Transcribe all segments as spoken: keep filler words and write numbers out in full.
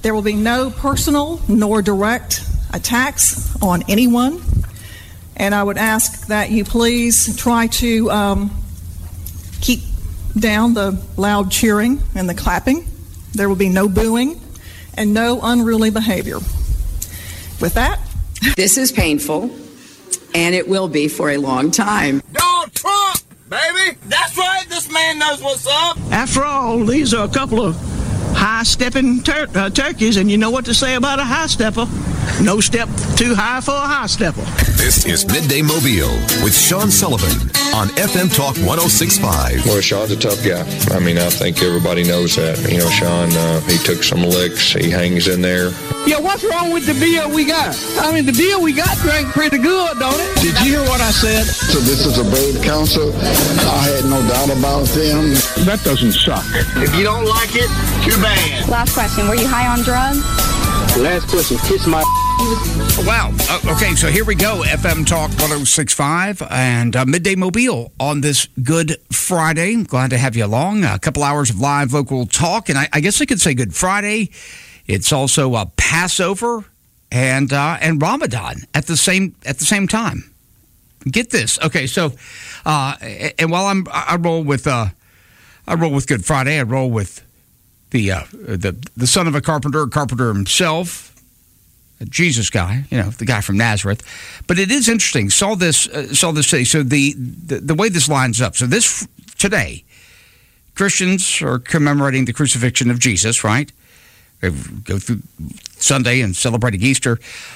There will be no personal nor direct attacks on anyone. And I would ask that you please try to um, keep down the loud cheering and the clapping. There will be no booing and no unruly behavior. With that, this is painful, and it will be for a long time. Donald Trump, baby! That's right, this man knows what's up! After all, these are a couple of high-stepping tur- uh, turkeys, and you know what to say about a high-stepper. No step too high for a high-stepper. This is Midday Mobile with Sean Sullivan on F M Talk one oh six point five. Well, Sean's a tough guy. I mean, I think everybody knows that. You know, Sean, uh, he took some licks. He hangs in there. Yeah, what's wrong with the beer we got? I mean, the beer we got drank pretty good, don't it? Did you hear what I said? So this is a brave council. I had no doubt about them. That doesn't suck. If you don't like it, too bad. Last question. Were you high on drugs? Last question. Kiss my... Wow. Uh, okay, so here we go. F M Talk one oh six point five and uh, Midday Mobile on this Good Friday. Glad to have you along. A couple hours of live local talk, and I, I guess I could say Good Friday. It's also a Passover and uh, and Ramadan at the same at the same time. Get this. Okay, so uh, and while I'm I roll with uh, I roll with Good Friday, I roll with the uh, the the son of a carpenter, carpenter himself. Jesus guy, you know, the guy from Nazareth. But it is interesting. Saw this, uh, saw this today. So the, the the way this lines up. So this today, Christians are commemorating the crucifixion of Jesus, right? They go through Sunday and celebrating Easter.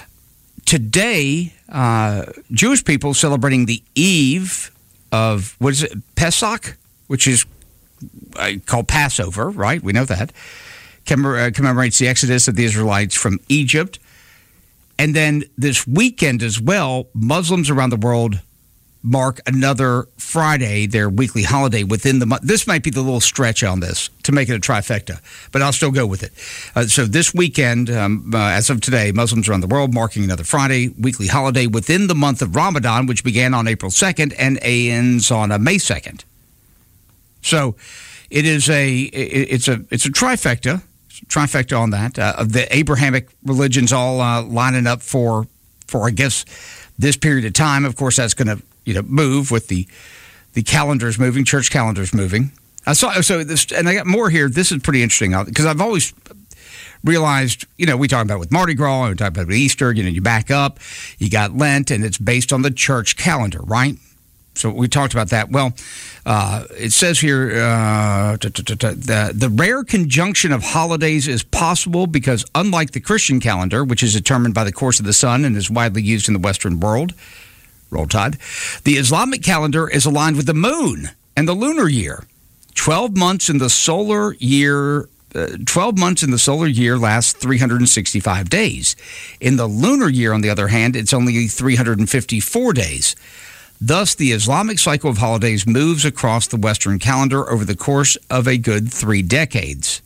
Today, uh, Jewish people celebrating the eve of, what is it, Pesach, which is uh, called Passover, right? We know that. Commem- uh, commemorates the exodus of the Israelites from Egypt. And then this weekend as well, Muslims around the world mark another Friday, their weekly holiday within the month. This might be the little stretch on this to make it a trifecta, but I'll still go with it. Uh, so this weekend, um, uh, as of today, Muslims around the world marking another Friday, weekly holiday within the month of Ramadan, which began on April second and ends on uh, May second. So it is a it, it's a it's a trifecta. Trifecta on that. Uh, the Abrahamic religions all uh, lining up for, for I guess, this period of time. Of course, that's going to you know move with the the calendars moving, church calendars moving. I saw so this, and I got more here. This is pretty interesting because I've always realized, you know, we talk about with Mardi Gras, we talk about with Easter. You know, you back up, you got Lent, and it's based on the church calendar, right? So we talked about that. Well, uh, it says here, uh, the, the rare conjunction of holidays is possible because unlike the Christian calendar, which is determined by the course of the sun and is widely used in the Western world, roll tide, the Islamic calendar is aligned with the moon and the lunar year. Twelve months in the solar year, uh, twelve months in the solar year lasts three hundred sixty-five days. In the lunar year, on the other hand, it's only three hundred fifty-four days. Thus, the Islamic cycle of holidays moves across the Western calendar over the course of a good three decades.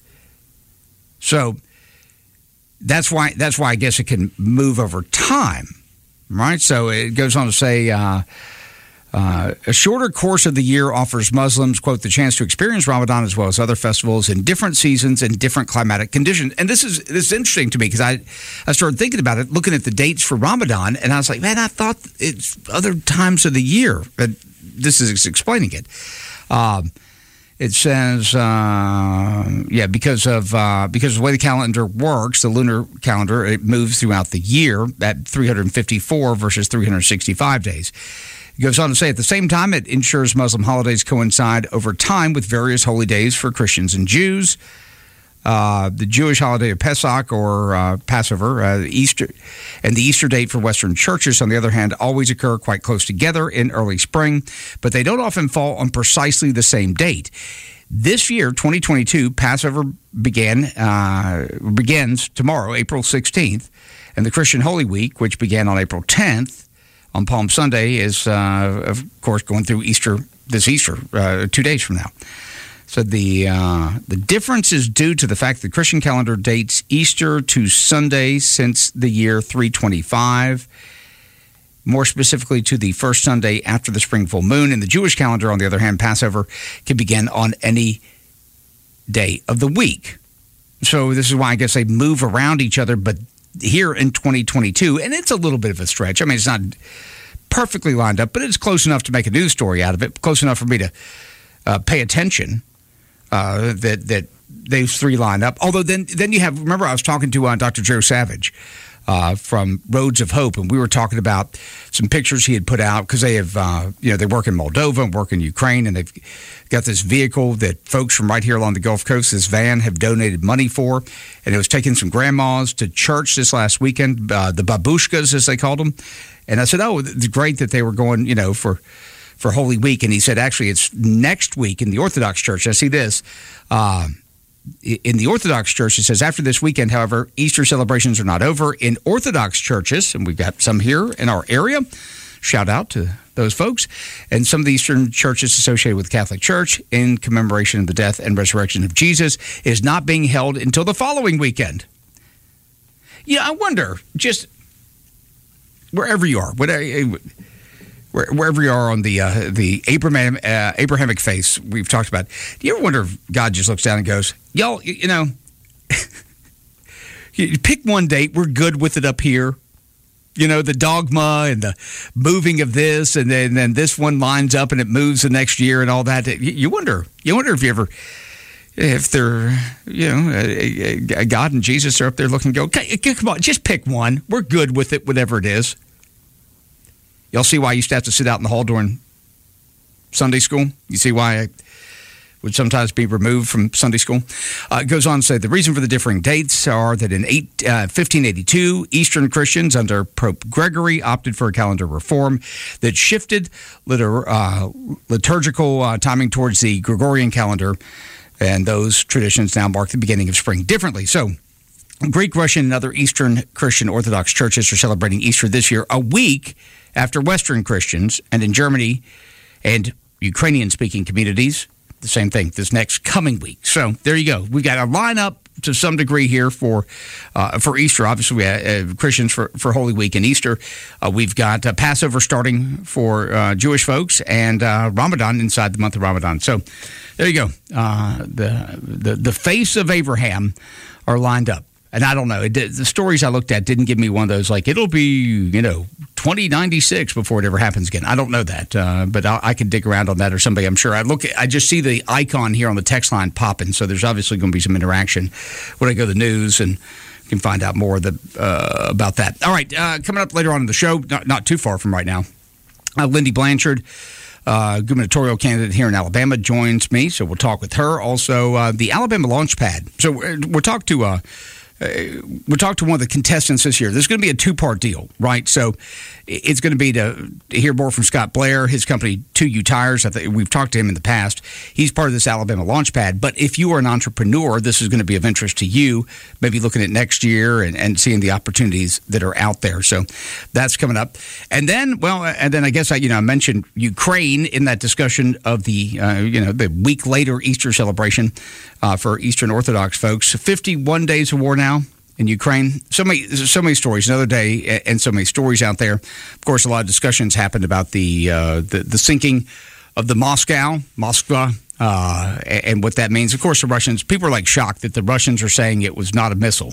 So that's why that's why I guess it can move over time, right? So it goes on to say, uh, uh, a shorter course of the year offers Muslims, quote, the chance to experience Ramadan as well as other festivals in different seasons and different climatic conditions. And this is this is interesting to me because I, I started thinking about it, looking at the dates for Ramadan, and I was like, man, I thought it's other times of the year. But this is explaining it. Um, it says, uh, yeah, because of uh, because of the way the calendar works, the lunar calendar, it moves throughout the year at three hundred fifty-four versus three hundred sixty-five days. It goes on to say, at the same time, it ensures Muslim holidays coincide over time with various holy days for Christians and Jews. Uh, the Jewish holiday of Pesach or uh, Passover, uh, Easter, and the Easter date for Western churches, on the other hand, always occur quite close together in early spring, but they don't often fall on precisely the same date. This year, twenty twenty-two, Passover began uh, begins tomorrow, April sixteenth, and the Christian Holy Week, which began on April tenth, on Palm Sunday, is, uh, of course, going through Easter this Easter, uh, two days from now. So the uh, the difference is due to the fact the Christian calendar dates Easter to Sunday since the year three twenty-five, more specifically to the first Sunday after the spring full moon. In the Jewish calendar, on the other hand, Passover can begin on any day of the week. So this is why I guess they move around each other. But here in twenty twenty-two, and it's a little bit of a stretch. I mean, it's not perfectly lined up, but it's close enough to make a news story out of it, close enough for me to uh, pay attention uh, that that those three line up. Although then then you have, remember I was talking to uh, Doctor Joe Savage uh, from Roads of Hope, and we were talking about some pictures he had put out because they have, uh, you know, they work in Moldova and work in Ukraine, and they've got this vehicle that folks from right here along the Gulf Coast, this van, have donated money for, and it was taking some grandmas to church this last weekend, uh, the babushkas, as they called them. And I said, oh, it's great that they were going, you know, for for Holy Week. And he said, actually, it's next week in the Orthodox Church. I see this. Uh, in the Orthodox Church, it says, after this weekend, however, Easter celebrations are not over. In Orthodox churches, and we've got some here in our area, shout out to those folks, and some of the Eastern churches associated with the Catholic Church in commemoration of the death and resurrection of Jesus is not being held until the following weekend. Yeah, I wonder, just wherever you are, whatever, wherever you are on the uh, the Abraham, uh, Abrahamic faith we've talked about, do you ever wonder if God just looks down and goes, y'all, you, you know, you pick one date, we're good with it up here. You know, the dogma and the moving of this, and then, then this one lines up and it moves the next year and all that. You, you wonder, you wonder if you ever, if they're, you know, God and Jesus are up there looking, go, okay, come on, just pick one. We're good with it, whatever it is. Y'all see why I used to have to sit out in the hall during Sunday school? You see why I would sometimes be removed from Sunday school? Uh, it goes on to say the reason for the differing dates are that in eight, uh, fifteen eighty-two, Eastern Christians under Pope Gregory opted for a calendar reform that shifted litur- uh, liturgical uh, timing towards the Gregorian calendar, and those traditions now mark the beginning of spring differently. So Greek, Russian, and other Eastern Christian Orthodox churches are celebrating Easter this year, a week after Western Christians, and in Germany and Ukrainian-speaking communities, the same thing this next coming week. So there you go. We've got a lineup to some degree here for uh, for Easter. Obviously, we have uh, Christians for, for Holy Week and Easter. Uh, we've got uh, Passover starting for uh, Jewish folks, and uh, Ramadan inside the month of Ramadan. So there you go. Uh, the, the, the face of Abraham are lined up. And I don't know. It did, the stories I looked at didn't give me one of those, like, it'll be, you know, twenty ninety-six before it ever happens again. I don't know that, uh, but I, I can dig around on that or somebody. I'm sure. I look. I just see the icon here on the text line popping, so there's obviously going to be some interaction when I go to the news, and you can find out more the, uh, about that. All right, uh, coming up later on in the show, not, not too far from right now, uh, Lindy Blanchard, uh, gubernatorial candidate here in Alabama, joins me, so we'll talk with her. Also, uh, the Alabama Launchpad. So we're, we're talking to... Uh, Uh, we'll talk to one of the contestants this year. There's going to be a two-part deal, right? So it's going to be to, to hear more from Scott Blair, his company, two U Tires. I think we've talked to him in the past. He's part of this Alabama Launchpad. But if you are an entrepreneur, this is going to be of interest to you, maybe looking at next year and, and seeing the opportunities that are out there. So that's coming up. And then, well, and then I guess I, you know, I mentioned Ukraine in that discussion of the, uh, you know, the week later Easter celebration uh, for Eastern Orthodox folks. fifty-one days of war now in Ukraine. So many, so many stories. Another day, and so many stories out there. Of course, a lot of discussions happened about the uh, the, the sinking of the Moscow, Moskva, uh, and what that means. Of course, the Russians. People are like shocked that the Russians are saying it was not a missile.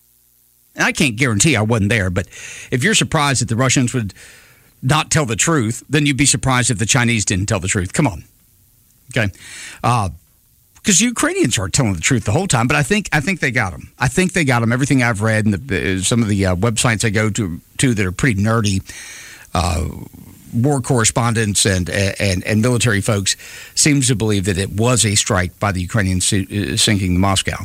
And I can't guarantee I wasn't there, but if you're surprised that the Russians would not tell the truth, then you'd be surprised if the Chinese didn't tell the truth. Come on, okay. Uh, Because Ukrainians are telling the truth the whole time, but I think I think they got them. I think they got them. Everything I've read and the, some of the uh, websites I go to, to that are pretty nerdy, uh, war correspondents and, and and military folks seems to believe that it was a strike by the Ukrainians sinking the Moscow.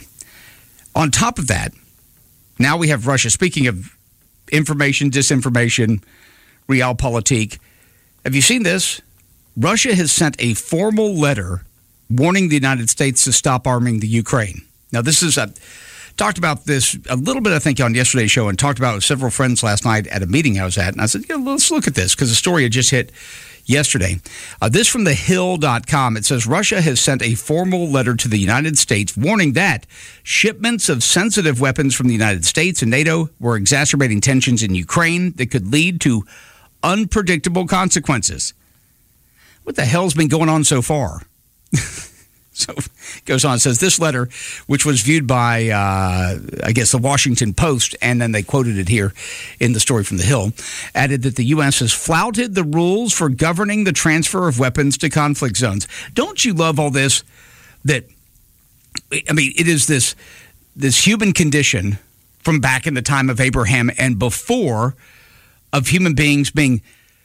On top of that, now we have Russia. Speaking of information, disinformation, realpolitik, have you seen this? Russia has sent a formal letter warning the United States to stop arming the Ukraine. Now, this is, I talked about this a little bit, I think, on yesterday's show, and talked about it with several friends last night at a meeting I was at. And I said, yeah, let's look at this, because the story had just hit yesterday. Uh, this from the hill dot com. It says, Russia has sent a formal letter to the United States warning that shipments of sensitive weapons from the United States and NATO were exacerbating tensions in Ukraine that could lead to unpredictable consequences. What the hell's been going on so far? So it goes on, it says, this letter, which was viewed by, uh, I guess, the Washington Post, and then they quoted it here in the story from The Hill, added that the U S has flouted the rules for governing the transfer of weapons to conflict zones. Don't you love all this? That, I mean, it is this this human condition from back in the time of Abraham and before of human beings being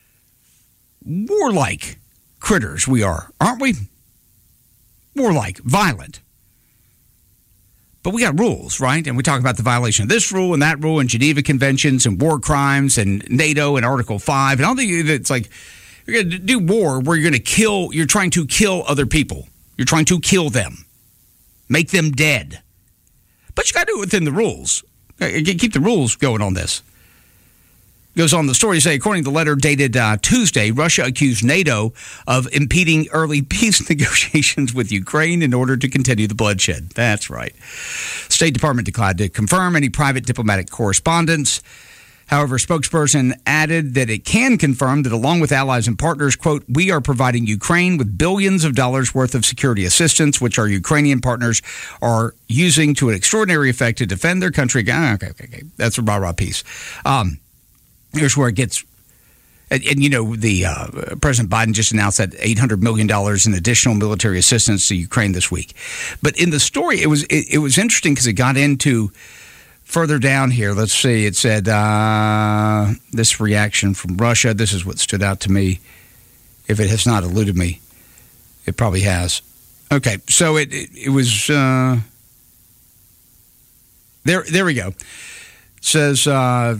warlike critters we are, aren't we? Warlike, violent. But we got rules, right? And we talk about the violation of this rule and that rule and Geneva Conventions and war crimes and NATO and Article five. And I don't think it's like you're going to do war where you're going to kill, you're trying to kill other people. You're trying to kill them, make them dead. But you got to do it within the rules. Keep the rules going on this. Goes on the story to say, according to the letter dated uh, Tuesday, Russia accused NATO of impeding early peace negotiations with Ukraine in order to continue the bloodshed. That's right. State Department declined to confirm any private diplomatic correspondence. However, spokesperson added that it can confirm that along with allies and partners, quote, we are providing Ukraine with billions of dollars worth of security assistance, which our Ukrainian partners are using to an extraordinary effect to defend their country. Okay, okay, okay. That's a rah-rah peace. Um, Here's where it gets, and, and you know, the uh, President Biden just announced that eight hundred million dollars in additional military assistance to Ukraine this week. But in the story, it was it, it was interesting because it got into further down here. Let's see. It said uh, this reaction from Russia. This is what stood out to me. If it has not eluded me, it probably has. Okay, so it it, it was uh, there. There we go. It says. Uh,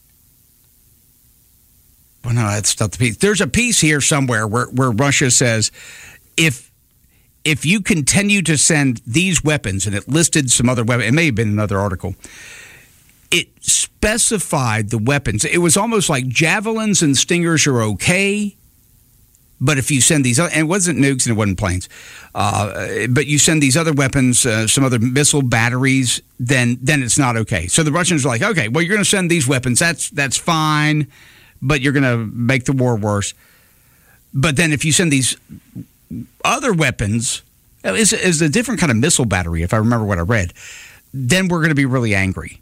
Well, no, that's not the piece. There's a piece here somewhere where, where Russia says, if if you continue to send these weapons, and it listed some other weapons, it may have been another article, it specified the weapons. It was almost like javelins and stingers are okay, but if you send these, and it wasn't nukes and it wasn't planes, uh, but you send these other weapons, uh, some other missile batteries, then then it's not okay. So the Russians are like, okay, well, you're going to send these weapons. That's that's fine. But you're going to make the war worse. But then if you send these other weapons, it's, it's a different kind of missile battery, if I remember what I read, then we're going to be really angry.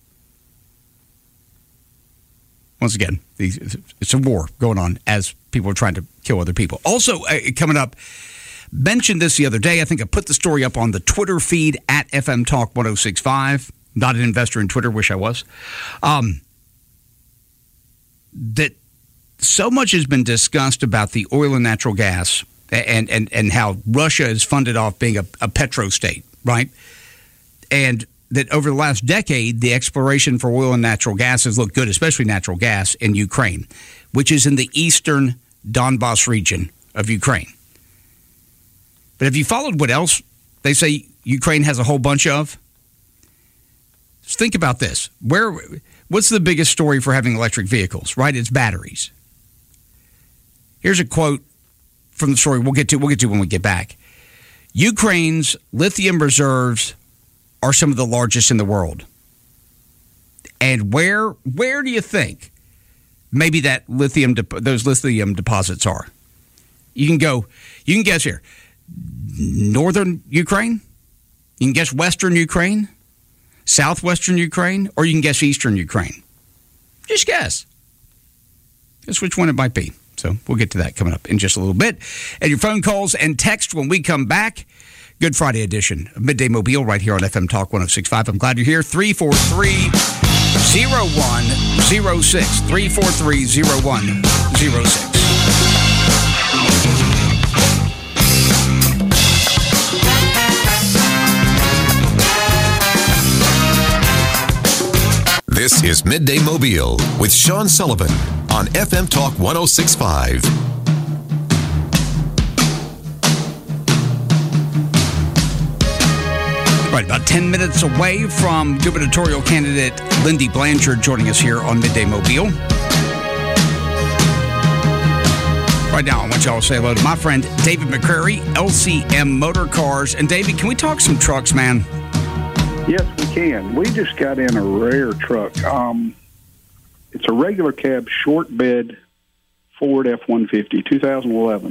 Once again, it's a war going on as people are trying to kill other people. Also, uh, coming up, mentioned this the other day. I think I put the story up on the Twitter feed at F M Talk one oh six five. Not an investor in Twitter, wish I was. Um, that so much has been discussed about the oil and natural gas and, and, and how Russia is funded off being a, a petro state, right? And that over the last decade, the exploration for oil and natural gas has looked good, especially natural gas in Ukraine, which is in the eastern Donbass region of Ukraine. But have you followed what else they say Ukraine has a whole bunch of? Just think about this. Where, what's the biggest story for having electric vehicles, right? It's batteries. Here's a quote from the story we'll get to we'll get to when we get back. Ukraine's lithium reserves are some of the largest in the world. And where where do you think maybe that lithium those lithium deposits are? You can go you can guess here. Northern Ukraine? You can guess western Ukraine? Southwestern Ukraine? Or you can guess eastern Ukraine? Just guess. Guess which one it might be. So we'll get to that coming up in just a little bit. And your phone calls and text when we come back. Good Friday edition of Midday Mobile right here on F M Talk one oh six point five. I'm glad you're here. three four three, oh one oh six. three four three, oh one oh six. This is Midday Mobile with Sean Sullivan on F M Talk one oh six point five. Right, about ten minutes away from gubernatorial candidate Lindy Blanchard joining us here on Midday Mobile. Right now, I want y'all to say hello to my friend David McCrary, L C M Motor Cars. And David, can we talk some trucks, man? Yes, we can. We just got in a rare truck. Um, it's a regular cab, short bed Ford F one fifty, two thousand eleven. It's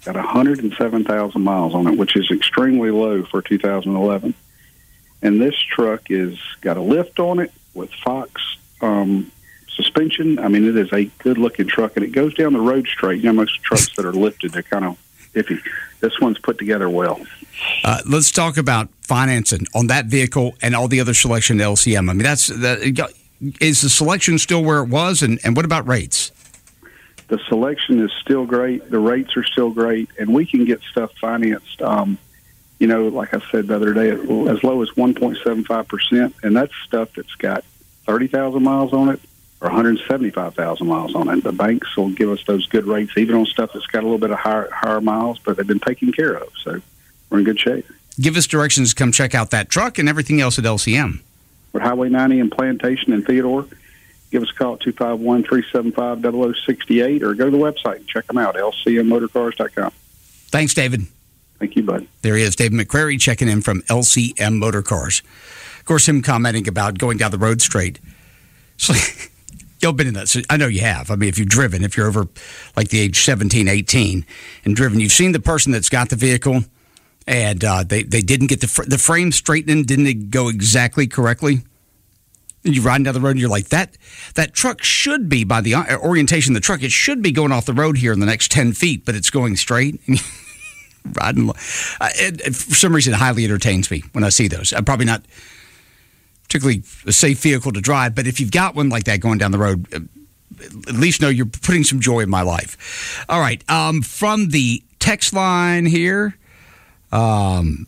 got one hundred seven thousand miles on it, which is extremely low for two thousand eleven. And this truck is got a lift on it with Fox um, suspension. I mean, it is a good-looking truck, and it goes down the road straight. You know, most trucks that are lifted, they're kind of iffy. This one's put together well. Uh, let's talk about financing on that vehicle and all the other selection at L C M. I mean, that's that, is the selection still where it was, and, and what about rates? The selection is still great. The rates are still great, and we can get stuff financed. Um, you know, like I said the other day, as low as one point seven five percent, and that's stuff that's got thirty thousand miles on it or one hundred seventy-five thousand miles on it. The banks will give us those good rates, even on stuff that's got a little bit of higher, higher miles, but they've been taken care of, so we're in good shape. Give us directions to come check out that truck and everything else at L C M. We're Highway ninety in Plantation and Theodore. Give us a call at two five one, three seven five, zero zero six eight or go to the website and check them out, L C M motor cars dot com. Thanks, David. Thank you, bud. There he is, David McCrary, checking in from L C M Motor Cars. Of course, him commenting about going down the road straight. So, you've been in that. I know you have. I mean, if you've driven, if you're over like the age seventeen, eighteen and driven, you've seen the person that's got the vehicle and uh, they, they didn't get the, fr- the frame straightened, didn't go exactly correctly. And you're riding down the road and you're like, that that truck should be, by the orientation of the truck, it should be going off the road here in the next ten feet, but it's going straight. Riding, uh, it, it, for some reason, it highly entertains me when I see those. I'm probably not particularly a safe vehicle to drive, but if you've got one like that going down the road, at least know you're putting some joy in my life. All right, um, from the text line here, um,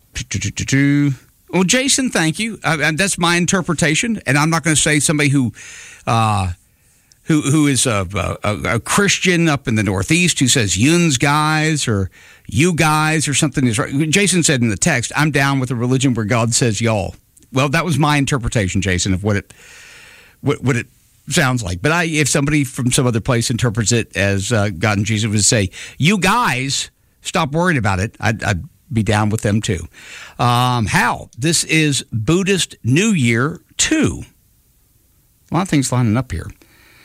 well, Jason, thank you. Uh, and that's my interpretation, and I'm not going to say somebody who, uh, who who is a, a, a Christian up in the Northeast who says "yuns guys" or "you guys" or something is right. Jason said in the text, "I'm down with a religion where God says y'all." Well, that was my interpretation, Jason, of what it what, what it sounds like. But I, if somebody from some other place interprets it as uh, God and Jesus would say, "You guys, stop worrying about it," I'd, I'd be down with them too. Um, Hal, this is Buddhist New Year two. A lot of things lining up here.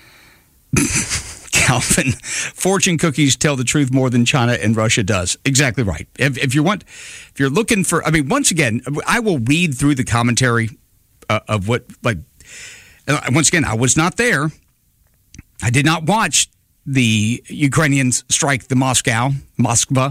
Calvin, fortune cookies tell the truth more than China and Russia does. Exactly right. If, if you want, if you're looking for, I mean, once again, I will read through the commentary uh, of what, like, uh, once again, I was not there. I did not watch the Ukrainians strike the Moscow, Moskva.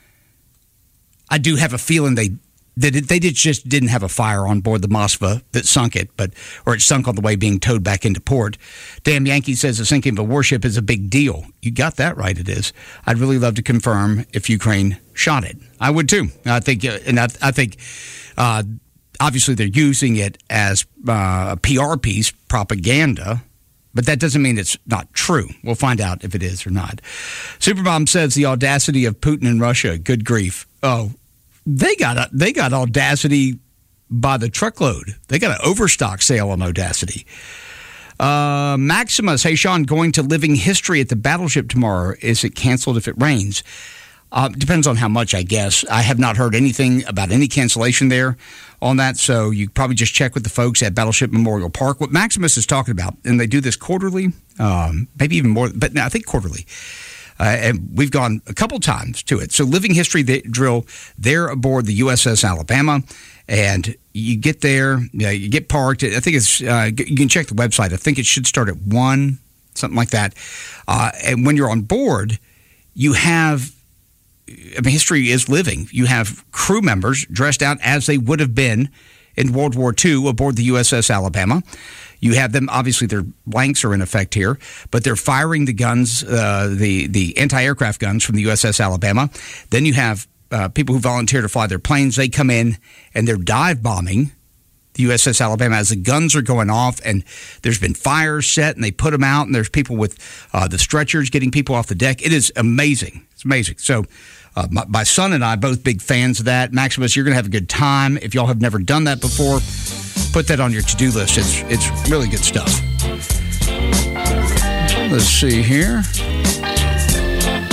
I do have a feeling they that it, they did just didn't have a fire on board the Moskva that sunk it, but or it sunk on the way being towed back into port. Damn Yankee says the sinking of a warship is a big deal. You got that right. It is. I'd really love to confirm if Ukraine shot it. I would too. I think, uh, and I, I think, uh, obviously they're using it as uh, a P R piece, propaganda. But that doesn't mean it's not true. We'll find out if it is or not. Superbomb says the audacity of Putin and Russia. Good grief. Oh, they got a, they got audacity by the truckload. They got an overstock sale on Audacity. Uh, Maximus, hey, Sean, going to Living History at the Battleship tomorrow. Is it canceled if it rains? Uh, depends on how much, I guess. I have not heard anything about any cancellation there on that, so you probably just check with the folks at Battleship Memorial Park. What Maximus is talking about, and they do this quarterly, um, maybe even more, but no, I think quarterly. Uh, and we've gone a couple times to it. So Living History they drill, they're aboard the U S S Alabama, and you get there, you, know, you get parked. I think it's, uh, you can check the website. I think it should start at one, something like that. Uh, and when you're on board, you have, I mean, history is living. You have crew members dressed out as they would have been in World War Two aboard the U S S Alabama. You have them, obviously their blanks are in effect here, but they're firing the guns, uh, the, the anti-aircraft guns from the U S S Alabama. Then you have uh, people who volunteer to fly their planes. They come in and they're dive bombing the U S S Alabama as the guns are going off, and there's been fires set, and they put them out, and there's people with uh, the stretchers getting people off the deck. It is amazing. It's amazing. So uh, my, my son and I, both big fans of that. Maximus, you're going to have a good time. If y'all have never done that before, put that on your to-do list. It's it's really good stuff. Let's see here.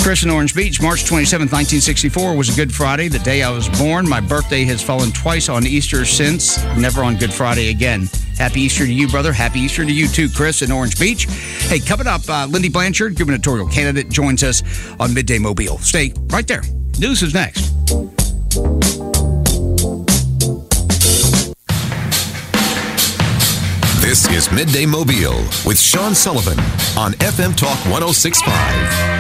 Chris in Orange Beach, March twenty-seventh, nineteen sixty-four was a Good Friday, the day I was born. My birthday has fallen twice on Easter since, never on Good Friday again. Happy Easter to you, brother. Happy Easter to you, too, Chris in Orange Beach. Hey, coming up, uh, Lindy Blanchard, gubernatorial candidate, joins us on Midday Mobile. Stay right there. News is next. This is Midday Mobile with Sean Sullivan on F M Talk one oh six point five.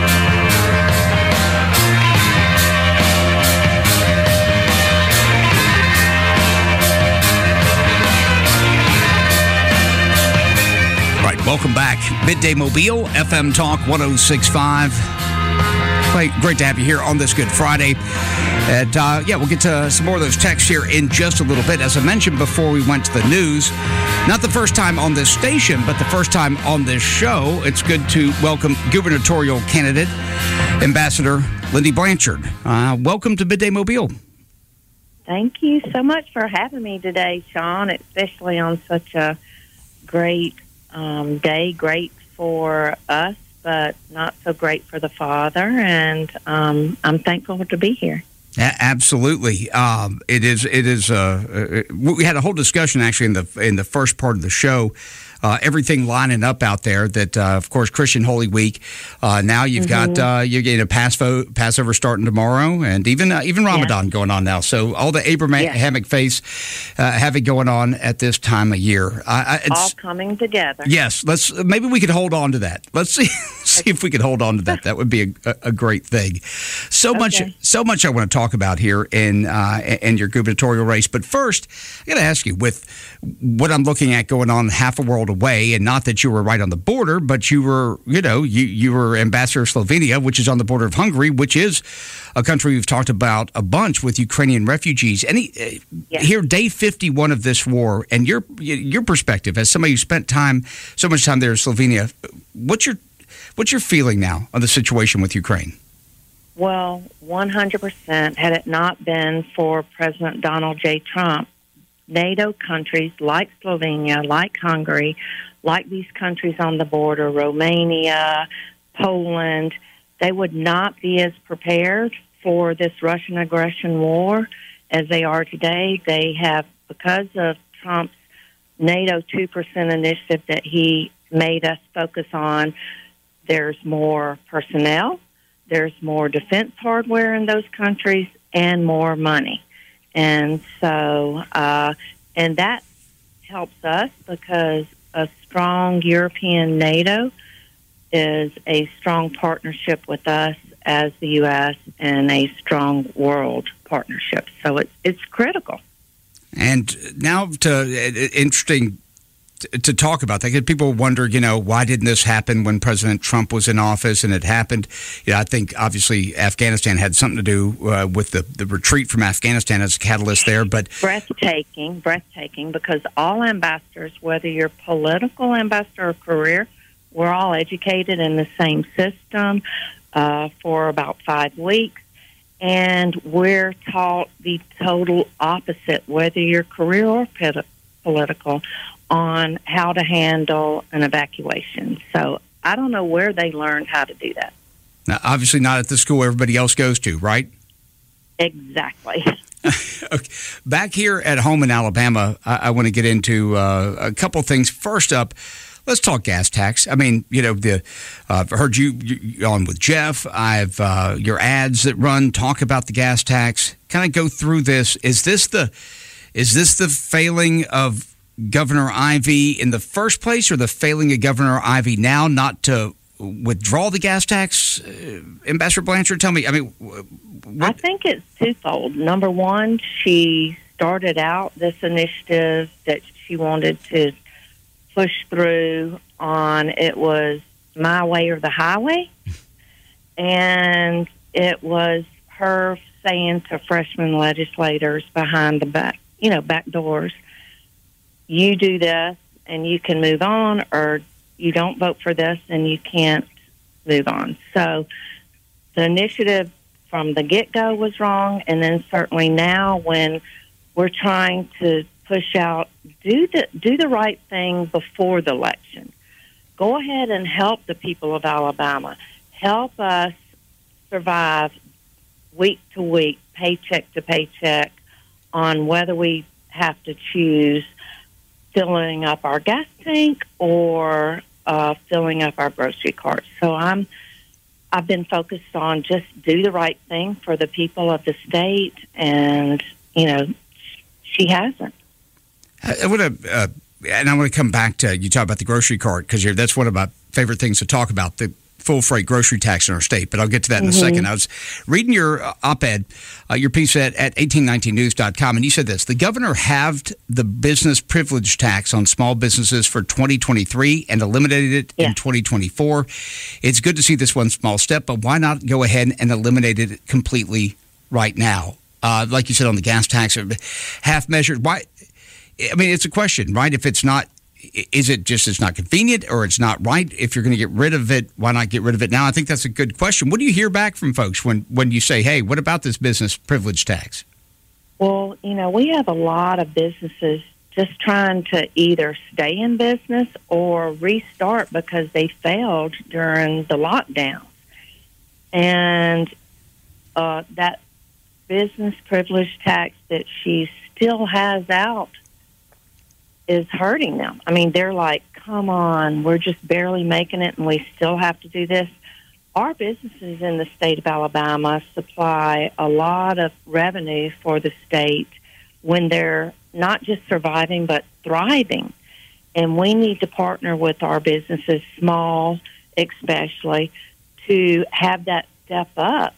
Welcome back. Midday Mobile, F M Talk one oh six point five. Great, great to have you here on this Good Friday. And, uh, yeah, we'll get to some more of those texts here in just a little bit. As I mentioned before we went to the news, not the first time on this station, but the first time on this show, it's good to welcome gubernatorial candidate, Ambassador Lindy Blanchard. Uh, welcome to Midday Mobile. Thank you so much for having me today, Sean, especially on such a great Um, day, great for us, but not so great for the Father, and um, I'm thankful to be here. Yeah, absolutely, um, it is. It is. Uh, we had a whole discussion actually in the in the first part of the show. Uh, everything lining up out there. That uh, of course Christian Holy Week. Uh, now you've mm-hmm. got uh, you're getting a Passover, Passover starting tomorrow, and even uh, even Ramadan yeah. going on now. So all the Abrahamic yeah. faiths uh, have it going on at this time of year. Uh, it's, all coming together. Yes, let's maybe we could hold on to that. Let's see see if we could hold on to that. That would be a, a great thing. So okay. much so much I want to talk about here in uh, in your gubernatorial race. But first, I got to ask you, with what I'm looking at going on half a world away, and not that you were right on the border, but you were, you know, you, you were ambassador of Slovenia, which is on the border of Hungary, which is a country we've talked about a bunch with Ukrainian refugees. Any uh, yes. here, day fifty-one of this war, and your your perspective as somebody who spent time, so much time there in Slovenia, what's your what's your feeling now on the situation with Ukraine? Well, one hundred percent. Had it not been for President Donald J. Trump, NATO countries like Slovenia, like Hungary, like these countries on the border, Romania, Poland, they would not be as prepared for this Russian aggression war as they are today. They have, because of Trump's NATO two percent initiative that he made us focus on, there's more personnel, there's more defense hardware in those countries, and more money. And so, uh, and that helps us because a strong European NATO is a strong partnership with us as the U S and a strong world partnership. So it's it's critical. And now to interesting to talk about that, because people wonder, you know, why didn't this happen when President Trump was in office? And it happened. You know, I think obviously Afghanistan had something to do uh, with the, the retreat from Afghanistan as a catalyst there. But breathtaking, breathtaking, because all ambassadors, whether you're political ambassador or career, we're all educated in the same system uh, for about five weeks. And we're taught the total opposite, whether you're career or ped- political, on how to handle an evacuation. So I don't know where they learned how to do that. Now, obviously not at the school everybody else goes to, right? Exactly. Okay. Back here at home in Alabama, I, I want to get into uh, a couple things. First up, let's talk gas tax. I mean, you know, the uh, I've heard you, you on with Jeff. I've uh, your ads that run talk about the gas tax. Kind of go through this. Is this the is this the failing of Governor Ivey in the first place, or the failing of Governor Ivey now not to withdraw the gas tax? Uh, Ambassador Blanchard, tell me. I mean, what? I think it's twofold. Number one, she started out this initiative that she wanted to push through on. It was my way or the highway, and it was her saying to freshman legislators behind the back, you know, back doors, you do this and you can move on, or you don't vote for this and you can't move on. So the initiative from the get-go was wrong, and then certainly now when we're trying to push out, do the do the right thing before the election. Go ahead and help the people of Alabama. Help us survive week to week, paycheck to paycheck, on whether we have to choose filling up our gas tank or uh, filling up our grocery cart. So I'm, I've been focused on just do the right thing for the people of the state, and, you know, she hasn't. I want to, uh, and I want to come back to, you talk about the grocery cart, because that's one of my favorite things to talk about, the full freight grocery tax in our state, but I'll get to that in Mm-hmm. a second. I was reading your uh, op-ed, uh, your piece at, at eighteen nineteen news dot com, and you said this: the governor halved the business privilege tax on small businesses for twenty twenty-three and eliminated it yeah. in twenty twenty-four. It's good to see this one small step, but why not go ahead and eliminate it completely right now? Uh, like you said on the gas tax, half measured. Why? I mean, it's a question, right? If it's not, is it just it's not convenient, or it's not right? If you're going to get rid of it, why not get rid of it now? I think that's a good question. What do you hear back from folks when, when you say, hey, what about this business privilege tax? Well, you know, we have a lot of businesses just trying to either stay in business or restart because they failed during the lockdown. And uh, that business privilege tax that she still has out is hurting them. I mean, they're like, come on, we're just barely making it and we still have to do this. Our businesses in the state of Alabama supply a lot of revenue for the state when they're not just surviving but thriving. And we need to partner with our businesses, small especially, to have that step up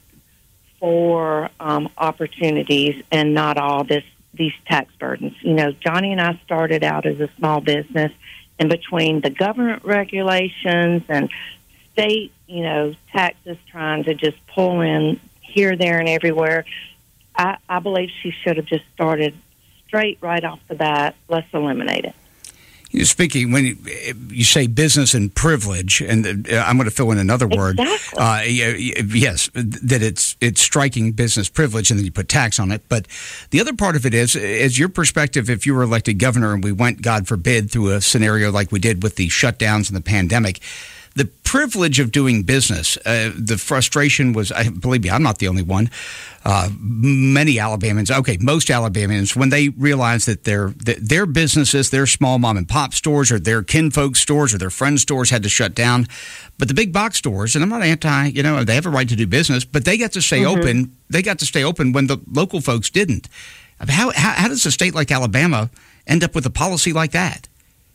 for um, opportunities and not all this these tax burdens. You know, Johnny and I started out as a small business, and between the government regulations and state, you know, taxes trying to just pull in here, there, and everywhere, I, I believe she should have just started straight right off the bat. Let's eliminate it. You know, speaking, when you, you say business and privilege, and uh, I'm going to fill in another word. Exactly. Uh, yes, that it's it's striking business privilege, and then you put tax on it. But the other part of it is, is your perspective. If you were elected governor and we went, God forbid, through a scenario like we did with the shutdowns and the pandemic, the privilege of doing business, uh, the frustration was, I believe me, I'm not the only one. Uh, many Alabamians, okay, most Alabamians, when they realize that their that their businesses, their small mom and pop stores, or their kinfolk stores, or their friend stores had to shut down, but the big box stores, and I'm not anti, you know, they have a right to do business, but they got to stay mm-hmm. open. They got to stay open when the local folks didn't. How, how how does a state like Alabama end up with a policy like that?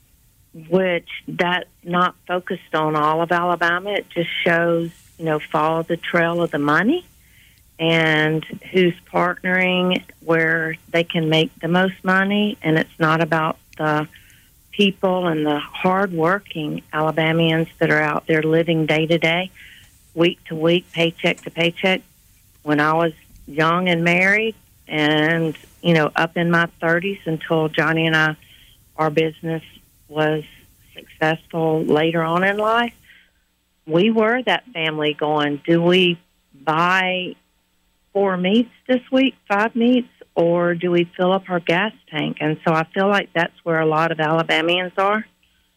Which that's not focused on all of Alabama. It just shows, you know, follow the trail of the money and who's partnering where they can make the most money. And it's not about the people and the hardworking Alabamians that are out there living day to day, week to week, paycheck to paycheck. When I was young and married and, you know, up in my thirties until Johnny and I, our business was successful later on in life, we were that family going, do we buy four meats this week, five meats, or do we fill up our gas tank? And so I feel like that's where a lot of Alabamians are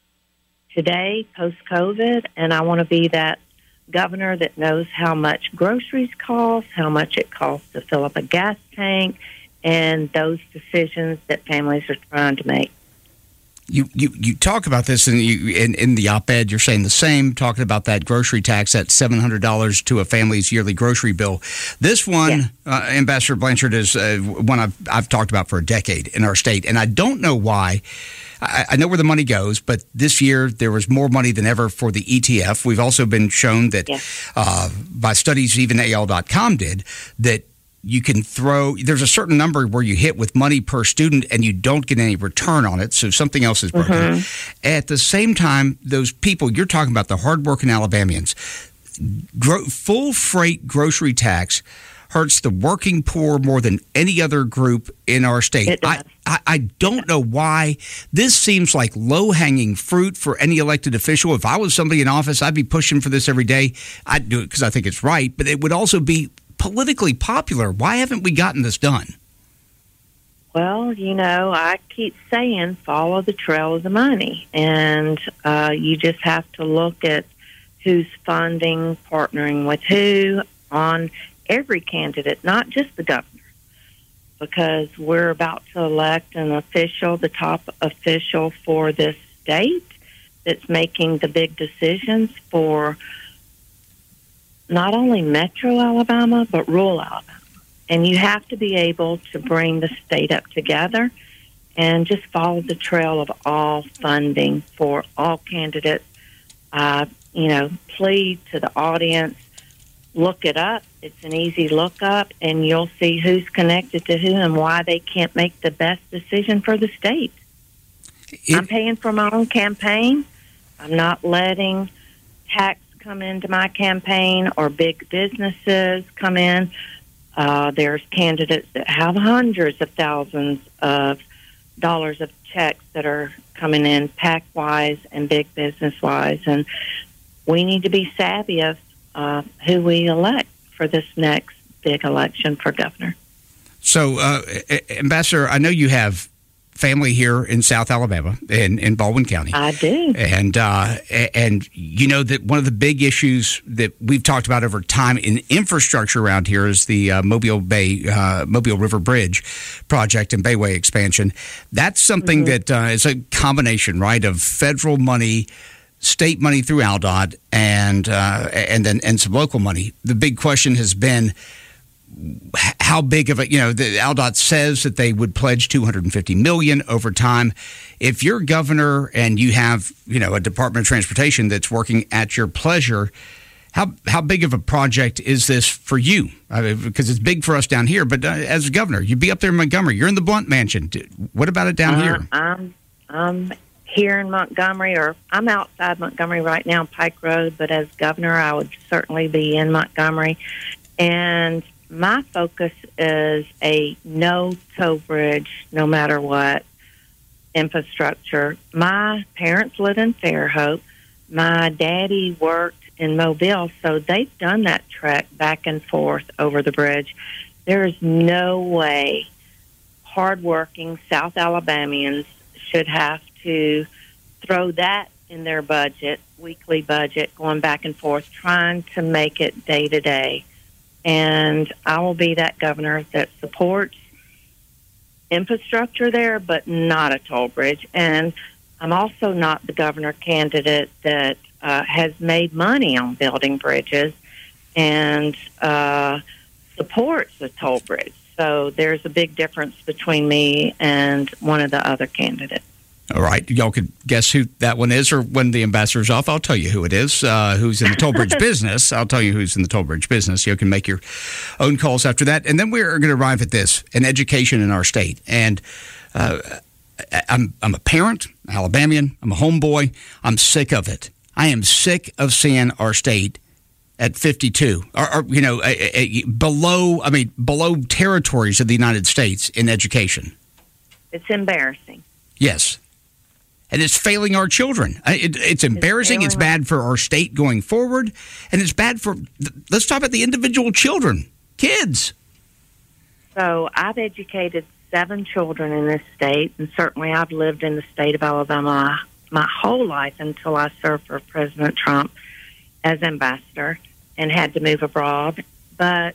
today, post-COVID, and I want to be that governor that knows how much groceries cost, how much it costs to fill up a gas tank, and those decisions that families are trying to make. You, you you talk about this in, you, in in the op-ed. You're saying the same, talking about that grocery tax, that seven hundred dollars to a family's yearly grocery bill. This one, yeah. uh, Ambassador Blanchard, is uh, one I've, I've talked about for a decade in our state, and I don't know why. I, I know where the money goes, but this year there was more money than ever for the E T F. We've also been shown that yeah. uh, by studies even A L dot com did, that you can throw, there's a certain number where you hit with money per student and you don't get any return on it, so something else is broken. Mm-hmm. At the same time, those people, you're talking about the hardworking Alabamians, gro- full freight grocery tax hurts the working poor more than any other group in our state. I, I, I don't know why. This seems like low-hanging fruit for any elected official. If I was somebody in office, I'd be pushing for this every day. I'd do it because I think it's right, but it would also be politically popular. Why haven't we gotten this done? Well, you know, I keep saying follow the trail of the money, and uh, you just have to look at who's funding, partnering with who, on every candidate, not just the governor, because we're about to elect an official, the top official for this state, that's making the big decisions for not only metro Alabama, but rural Alabama. And you have to be able to bring the state up together and just follow the trail of all funding for all candidates. Uh, you know, plead to the audience, look it up. It's an easy look up, and you'll see who's connected to who and why they can't make the best decision for the state. It, I'm paying for my own campaign. I'm not letting tax come into my campaign or big businesses come in. Uh, there's candidates that have hundreds of thousands of dollars of checks that are coming in PAC-wise and big business-wise, and we need to be savvy of uh, who we elect for this next big election for governor. So, uh, Ambassador, I know you have family here in South Alabama, in, in Baldwin County. I do. And, uh, and you know that one of the big issues that we've talked about over time in infrastructure around here is the uh, Mobile Bay, uh, Mobile River Bridge project and Bayway expansion. That's something mm-hmm. that uh, is a combination, right, of federal money, state money through ALDOT, and, uh, and then and some local money. The big question has been, how big of a, you know, the ALDOT says that they would pledge two hundred fifty million dollars over time. If you're governor and you have, you know, a Department of Transportation that's working at your pleasure, how how big of a project is this for you? I mean, because it's big for us down here, but uh, as a governor, you'd be up there in Montgomery. You're in the Blunt Mansion. What about it down uh, here? I'm, I'm here in Montgomery, or I'm outside Montgomery right now, Pike Road, but as governor, I would certainly be in Montgomery. And my focus is a no toll bridge, no matter what, infrastructure. My parents live in Fairhope. My daddy worked in Mobile, so they've done that trek back and forth over the bridge. There is no way hardworking South Alabamians should have to throw that in their budget, weekly budget, going back and forth, trying to make it day to day. And I will be that governor that supports infrastructure there, but not a toll bridge. And I'm also not the governor candidate that uh, has made money on building bridges and uh, supports a toll bridge. So there's a big difference between me and one of the other candidates. All right. Y'all could guess who that one is, or when the ambassador's off, I'll tell you who it is, uh, who's in the toll bridge business. I'll tell you who's in the toll bridge business. You can make your own calls after that. And then we're going to arrive at this, an education in our state. And uh, I'm, I'm a parent, Alabamian. I'm a homeboy. I'm sick of it. I am sick of seeing our state at fifty-two, or, or you know, a, a, below, I mean, below territories of the United States in education. It's embarrassing. Yes. And it's failing our children. It, it's embarrassing. It's, it's bad for our state going forward. And it's bad for, let's talk about the individual children, kids. So I've educated seven children in this state, and certainly I've lived in the state of Alabama my whole life until I served for President Trump as ambassador and had to move abroad. But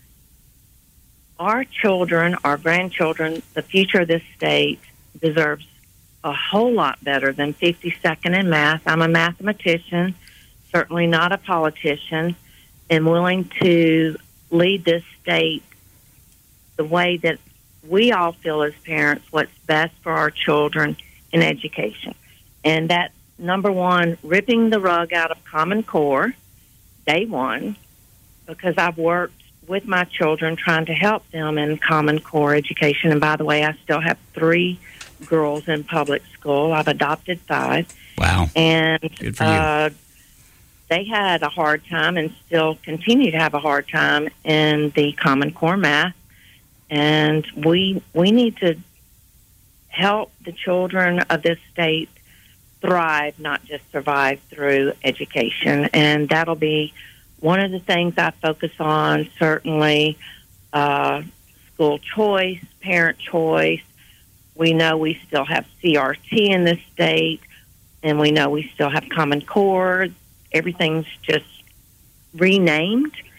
our children, our grandchildren, the future of this state deserves a whole lot better than fifty-second in math. I'm a mathematician, certainly not a politician, and willing to lead this state the way that we all feel as parents what's best for our children in education. And that's, number one, ripping the rug out of Common Core, day one, because I've worked with my children trying to help them in Common Core education. And by the way, I still have three girls in public school. I've adopted five. Wow. And good for you. Uh, they had a hard time and still continue to have a hard time in the Common Core math. And we we need to help the children of this state thrive, not just survive through education. And that'll be one of the things I focus on, certainly uh, school choice, parent choice. We know we still have C R T in this state, and we know we still have Common Core. Everything's just renamed,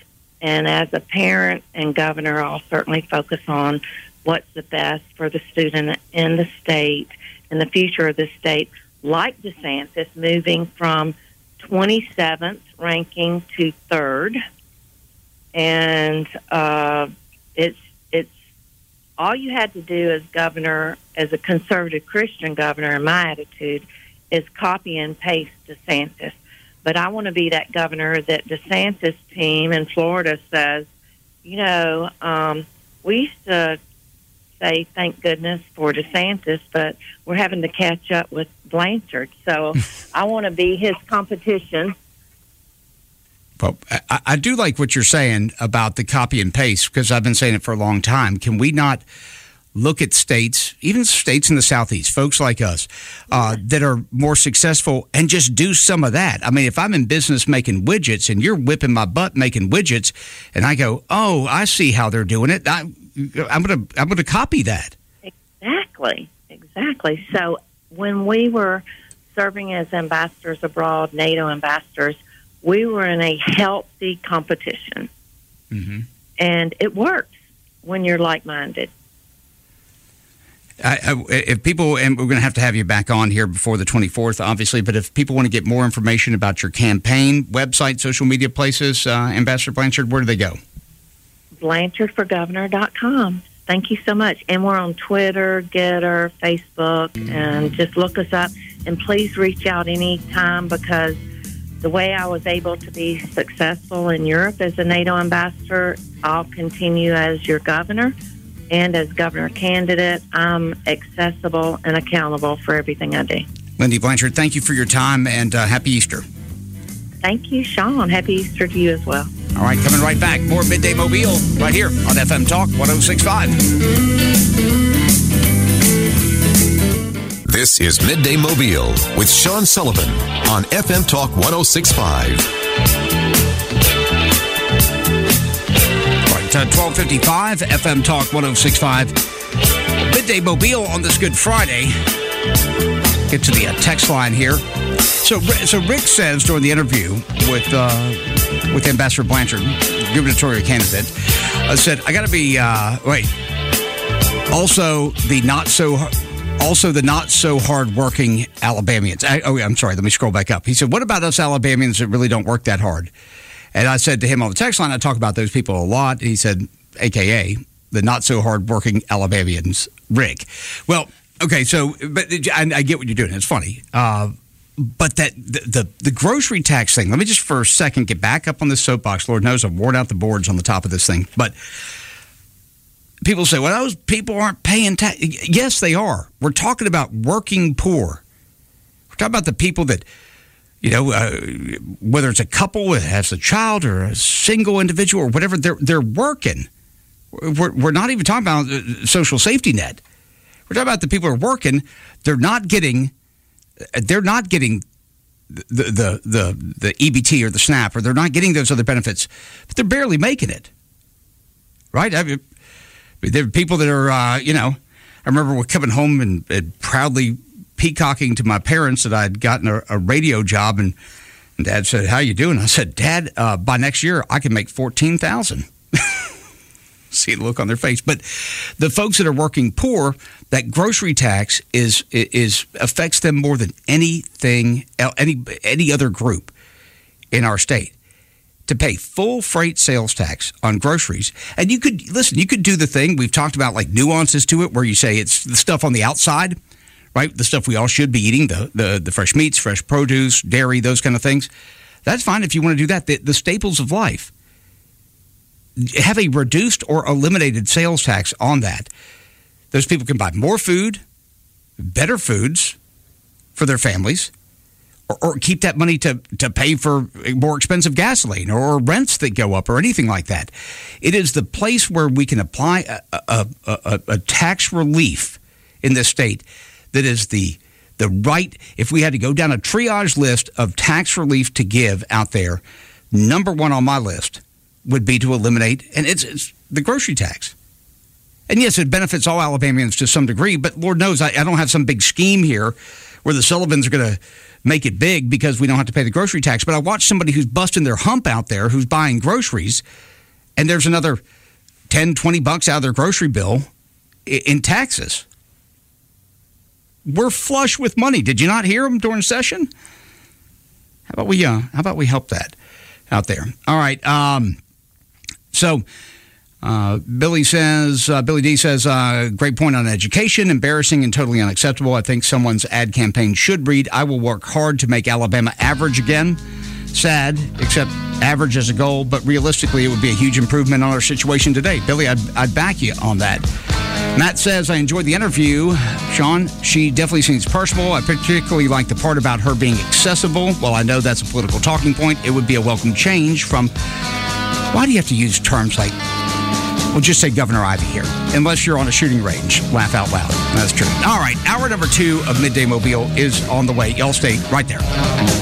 And as a parent and governor, I'll certainly focus on what's the best for the student in the state and the future of the state, like DeSantis moving from twenty-seventh ranking to third. And uh, it's it's all you had to do as governor, as a conservative Christian governor, in my attitude, is copy and paste DeSantis. But I want to be that governor that DeSantis' team in Florida says, you know, um, we used to say thank goodness for DeSantis, but we're having to catch up with Blanchard. So I want to be his competition. Well, I, I do like what you're saying about the copy and paste, because I've been saying it for a long time. Can we not look at states, even states in the Southeast, folks like us, uh, that are more successful, and just do some of that? I mean, if I'm in business making widgets and you're whipping my butt making widgets, and I go, oh, I see how they're doing it, I, I'm going to I'm going to copy that. Exactly, exactly. So when we were serving as ambassadors abroad, NATO ambassadors, we were in a healthy competition. Mm-hmm. And it works when you're like-minded. I, I, if people, and we're going to have to have you back on here before the twenty-fourth, obviously, but if people want to get more information about your campaign, website, social media places, uh, Ambassador Blanchard, where do they go? Blanchard for Governor dot com. Thank you so much. And we're on Twitter, Getter, Facebook, and just look us up. And please reach out anytime, because the way I was able to be successful in Europe as a NATO ambassador, I'll continue as your governor. And as governor candidate, I'm accessible and accountable for everything I do. Lindy Blanchard, thank you for your time, and uh, happy Easter. Thank you, Sean. Happy Easter to you as well. All right, coming right back. More Midday Mobile right here on F M Talk one oh six point five. This is Midday Mobile with Sean Sullivan on F M Talk one oh six point five. Uh, twelve fifty-five, F M Talk one oh six point five. Midday Mobile on this Good Friday. Get to the uh, text line here. So, so Rick says during the interview with uh, with Ambassador Blanchard, gubernatorial candidate, uh, said, "I got to be uh, wait." Also, the not so also the not so hardworking Alabamians. I, oh, I'm sorry. Let me scroll back up. He said, "What about us Alabamians that really don't work that hard?" And I said to him on the text line, I talk about those people a lot. And he said, A K A the not so hardworking Alabamians, Rick. Well, okay, so but I, I get what you're doing. It's funny. Uh, but that the, the the grocery tax thing, let me just for a second get back up on this soapbox. Lord knows I've worn out the boards on the top of this thing. But people say, well, those people aren't paying tax. Yes, they are. We're talking about working poor. We're talking about the people that, you know, uh, whether it's a couple that has a child or a single individual or whatever, they're they're working. We're, we're not even talking about a social safety net. We're talking about the people who are working. They're not getting, they're not getting the the the, the E B T or the SNAP, or they're not getting those other benefits, but they're barely making it. Right? I mean, there are people that are, uh, you know, I remember coming home and, and proudly peacocking to my parents that I'd gotten a, a radio job, and, and Dad said, "How you doing?" I said, "Dad, uh, by next year I can make fourteen thousand." See the look on their face. But the folks that are working poor, that grocery tax is is affects them more than anything any any other group in our state. To pay full freight sales tax on groceries. And you could listen, you could do the thing we've talked about, like nuances to it, where you say it's the stuff on the outside. Right, the stuff we all should be eating, the, the the fresh meats, fresh produce, dairy, those kind of things. That's fine if you want to do that. The, the staples of life. Have a reduced or eliminated sales tax on that. Those people can buy more food, better foods for their families, or, or keep that money to, to pay for more expensive gasoline or rents that go up or anything like that. It is the place where we can apply a, a, a, a tax relief in this state that is the the right. If we had to go down a triage list of tax relief to give out there, number one on my list would be to eliminate, and it's, it's the grocery tax. And yes, it benefits all Alabamians to some degree, but Lord knows I, I don't have some big scheme here where the Sullivans are going to make it big because we don't have to pay the grocery tax. But I watch somebody who's busting their hump out there, who's buying groceries, And there's another ten, twenty bucks out of their grocery bill in taxes. We're flush with money. Did you not hear them during session? How about we, uh, how about we help that out there? All right. Um, so uh, Billy says, uh, Billy D says, uh, great point on education, embarrassing and totally unacceptable. I think someone's ad campaign should read, I will work hard to make Alabama average again. Sad, except average as a goal, but realistically, it would be a huge improvement on our situation today. Billy, I'd, I'd back you on that. Matt says, I enjoyed the interview. Sean, she definitely seems personable. I particularly like the part about her being accessible. While I know that's a political talking point, it would be a welcome change from, why do you have to use terms like, we'll just say Governor Ivey here, unless you're on a shooting range. Laugh out loud. That's true. All right, hour number two of Midday Mobile is on the way. Y'all stay right there.